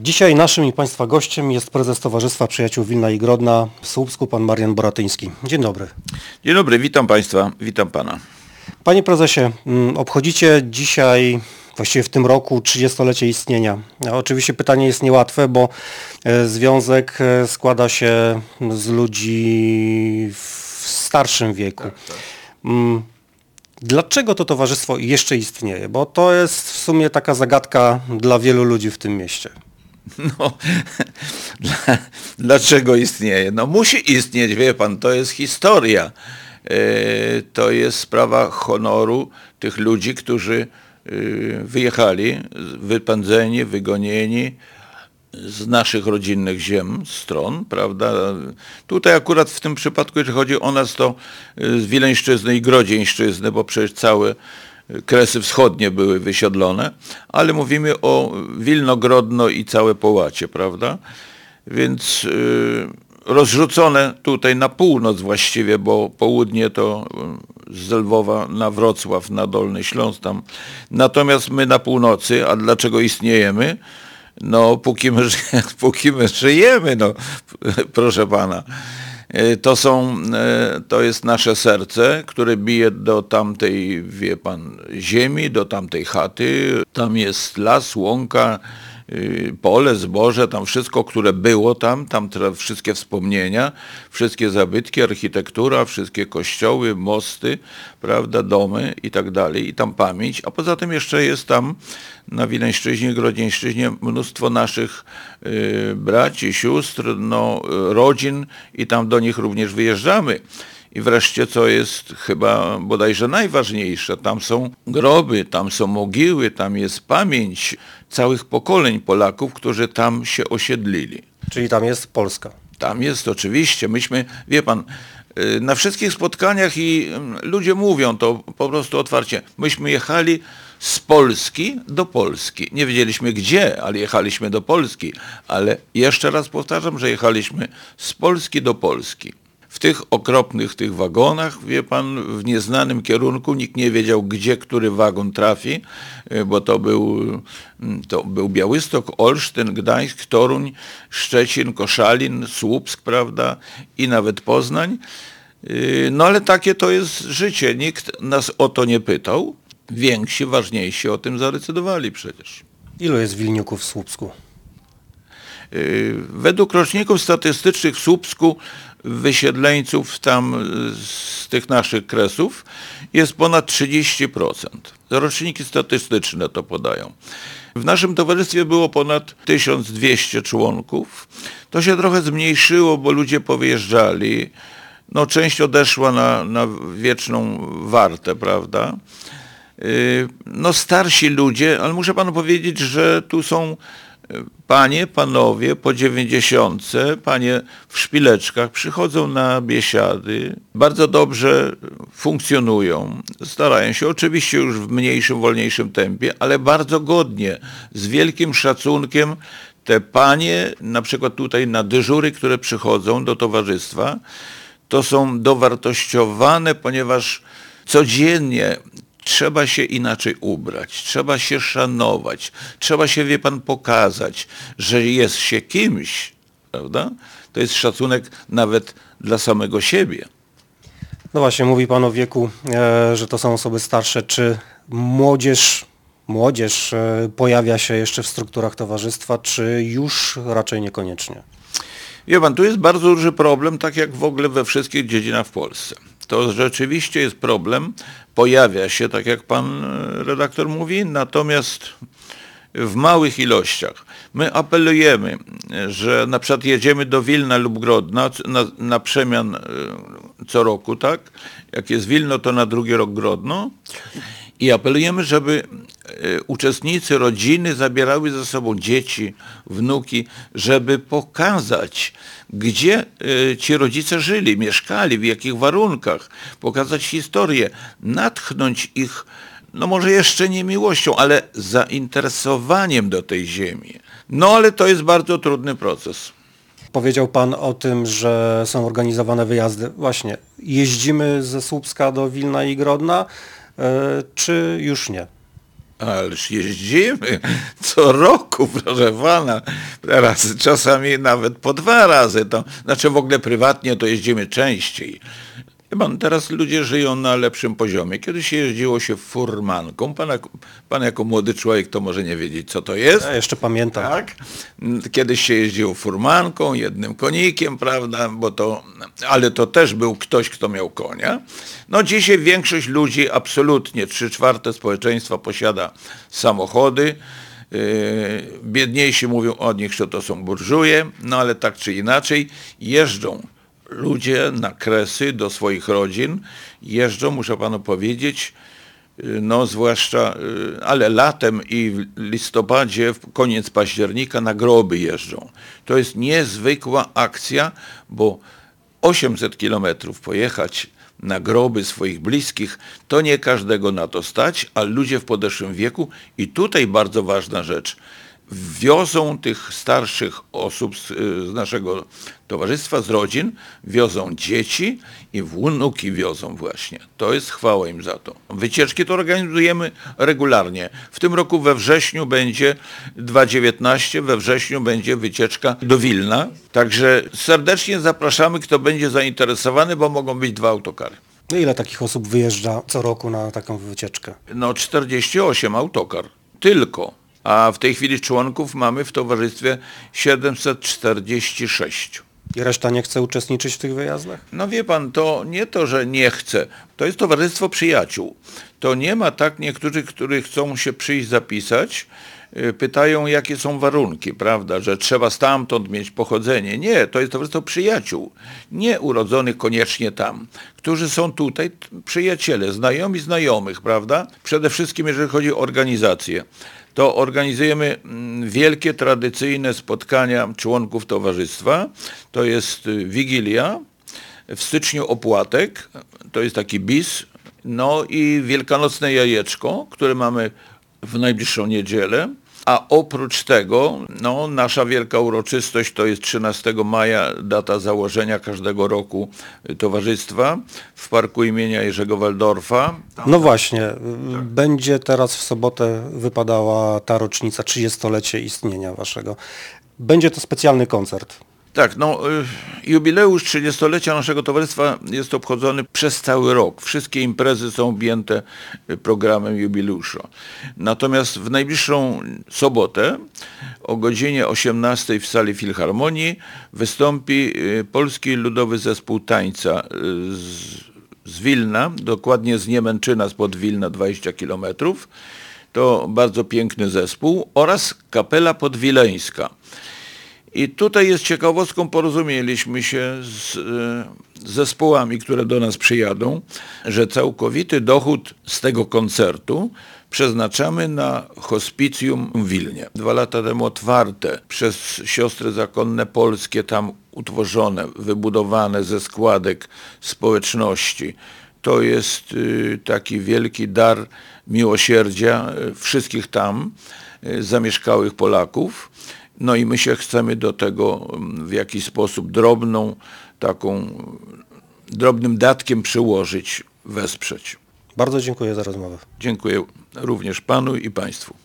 Dzisiaj naszym i Państwa gościem jest prezes Towarzystwa Przyjaciół Wilna i Grodna w Słupsku, pan Marian Boratyński. Dzień dobry. Dzień dobry, witam Państwa, witam Pana. Panie prezesie, obchodzicie dzisiaj, właściwie w tym roku, 30-lecie istnienia. Oczywiście pytanie jest niełatwe, bo związek składa się z ludzi w starszym wieku. Tak. Dlaczego to towarzystwo jeszcze istnieje? Bo to jest w sumie taka zagadka dla wielu ludzi w tym mieście. No, dlaczego istnieje? No musi istnieć, wie Pan, to jest historia. To jest sprawa honoru tych ludzi, którzy wyjechali, wypędzeni, wygonieni z naszych rodzinnych ziem, stron, prawda? Tutaj akurat w tym przypadku, jeżeli chodzi o nas, to z Wileńszczyzny i Grodzieńszczyzny, bo przecież całe Kresy Wschodnie były wysiedlone, ale mówimy o Wilno, Grodno i całe Połacie, prawda? Więc rozrzucone tutaj na północ właściwie, bo południe to z Lwowa na Wrocław, na Dolny Śląsk tam. Natomiast my na północy, a dlaczego istniejemy? No póki my żyjemy, no proszę Pana. To jest nasze serce, które bije do tamtej, wie Pan, ziemi, do tamtej chaty. Tam jest las, łąka, pole, zboże, tam wszystko, które było tam wszystkie wspomnienia, wszystkie zabytki, architektura, wszystkie kościoły, mosty, prawda, domy i tak dalej, i tam pamięć. A poza tym jeszcze jest tam na Wileńszczyźnie, Grodzieńszczyźnie mnóstwo naszych braci, sióstr, rodzin i tam do nich również wyjeżdżamy. I wreszcie, co jest chyba bodajże najważniejsze, tam są groby, tam są mogiły, tam jest pamięć całych pokoleń Polaków, którzy tam się osiedlili. Czyli tam jest Polska. Tam jest oczywiście. Myśmy, wie Pan, na wszystkich spotkaniach i ludzie mówią to po prostu otwarcie. Myśmy jechali z Polski do Polski. Nie wiedzieliśmy gdzie, ale jechaliśmy do Polski. Ale jeszcze raz powtarzam, że jechaliśmy z Polski do Polski. W tych okropnych wagonach, wie Pan, w nieznanym kierunku, nikt nie wiedział, gdzie który wagon trafi, bo to był Białystok, Olsztyn, Gdańsk, Toruń, Szczecin, Koszalin, Słupsk, prawda, i nawet Poznań. No ale takie to jest życie. Nikt nas o to nie pytał. Więksi, ważniejsi o tym zadecydowali przecież. Ilu jest Wilniuków w Słupsku? Według roczników statystycznych w Słupsku wysiedleńców tam z tych naszych kresów jest ponad 30%. Roczniki statystyczne to podają. W naszym towarzystwie było ponad 1200 członków. To się trochę zmniejszyło, bo ludzie powyjeżdżali. No, część odeszła na wieczną wartę, prawda? No, starsi ludzie, ale muszę Panu powiedzieć, że tu są panie, panowie po 90, panie w szpileczkach, przychodzą na biesiady, bardzo dobrze funkcjonują, starają się, oczywiście już w mniejszym, wolniejszym tempie, ale bardzo godnie, z wielkim szacunkiem. Te panie, na przykład tutaj na dyżury, które przychodzą do towarzystwa, to są dowartościowane, ponieważ codziennie trzeba się inaczej ubrać, trzeba się szanować, trzeba się, wie Pan, pokazać, że jest się kimś, prawda? To jest szacunek nawet dla samego siebie. No właśnie, mówi Pan o wieku, że to są osoby starsze. Czy młodzież pojawia się jeszcze w strukturach towarzystwa, czy już raczej niekoniecznie? Wie Pan, tu jest bardzo duży problem, tak jak w ogóle we wszystkich dziedzinach w Polsce. To rzeczywiście jest problem, pojawia się, tak jak Pan redaktor mówi, natomiast w małych ilościach. My apelujemy, że na przykład jedziemy do Wilna lub Grodna na przemian co roku, tak? Jak jest Wilno, to na drugi rok Grodno. I apelujemy, żeby uczestnicy, rodziny zabierały ze sobą dzieci, wnuki, żeby pokazać, gdzie ci rodzice żyli, mieszkali, w jakich warunkach, pokazać historię, natchnąć ich, no może jeszcze nie miłością, ale zainteresowaniem do tej ziemi. No ale to jest bardzo trudny proces. Powiedział Pan o tym, że są organizowane wyjazdy. Właśnie, jeździmy ze Słupska do Wilna i Grodna, czy już nie? Ależ jeździmy co roku, proszę pana, teraz czasami nawet po 2 razy. To znaczy w ogóle prywatnie to jeździmy częściej. Wie pan, teraz ludzie żyją na lepszym poziomie. Kiedyś jeździło się furmanką. Pan jako młody człowiek to może nie wiedzieć, co to jest. Ja jeszcze pamiętam. Tak? Kiedyś się jeździło furmanką, jednym konikiem, prawda, ale to też był ktoś, kto miał konia. No dzisiaj większość ludzi, absolutnie 3/4 społeczeństwa posiada samochody. Biedniejsi mówią o nich, że to są burżuje, no ale tak czy inaczej jeżdżą ludzie na kresy do swoich rodzin, jeżdżą, muszę panu powiedzieć, no zwłaszcza, ale latem i w listopadzie, w koniec października na groby jeżdżą. To jest niezwykła akcja, bo 800 kilometrów pojechać na groby swoich bliskich, to nie każdego na to stać, a ludzie w podeszłym wieku i tutaj bardzo ważna rzecz, wiozą tych starszych osób z naszego towarzystwa, z rodzin, wiozą dzieci i wnuki wiozą właśnie. To jest chwała im za to. Wycieczki to organizujemy regularnie. W tym roku we wrześniu będzie 2019, we wrześniu będzie wycieczka do Wilna. Także serdecznie zapraszamy, kto będzie zainteresowany, bo mogą być 2 autokary. No ile takich osób wyjeżdża co roku na taką wycieczkę? No 48 autokar. Tylko. A w tej chwili członków mamy w towarzystwie 746. I reszta nie chce uczestniczyć w tych wyjazdach? No wie pan, to nie to, że nie chce. To jest towarzystwo przyjaciół. To nie ma tak niektórych, którzy chcą się przyjść zapisać, pytają jakie są warunki, prawda, że trzeba stamtąd mieć pochodzenie. Nie, to jest towarzystwo przyjaciół, nie urodzonych koniecznie tam, którzy są tutaj, przyjaciele, znajomi znajomych, prawda? Przede wszystkim jeżeli chodzi o organizację. To organizujemy wielkie, tradycyjne spotkania członków towarzystwa. To jest Wigilia, w styczniu opłatek, to jest taki bis, no i wielkanocne jajeczko, które mamy w najbliższą niedzielę. A oprócz tego, no, nasza wielka uroczystość to jest 13 maja, data założenia każdego roku towarzystwa w parku imienia Jerzego Waldorfa. No właśnie, będzie teraz w sobotę wypadała ta rocznica, 30-lecie istnienia waszego. Będzie to specjalny koncert. Tak, no jubileusz 30-lecia naszego towarzystwa jest obchodzony przez cały rok. Wszystkie imprezy są objęte programem jubileusza. Natomiast w najbliższą sobotę o godzinie 18 w sali Filharmonii wystąpi Polski Ludowy Zespół Tańca z Wilna, dokładnie z Niemęczyna, spod Wilna 20 km. To bardzo piękny zespół oraz Kapela Podwileńska. I tutaj jest ciekawostką, porozumieliśmy się z zespołami, które do nas przyjadą, że całkowity dochód z tego koncertu przeznaczamy na hospicjum w Wilnie. 2 lata temu otwarte przez siostry zakonne polskie, tam utworzone, wybudowane ze składek społeczności. To jest taki wielki dar miłosierdzia wszystkich tam zamieszkałych Polaków. No i my się chcemy do tego w jakiś sposób drobnym datkiem przyłożyć, wesprzeć. Bardzo dziękuję za rozmowę. Dziękuję również panu i państwu.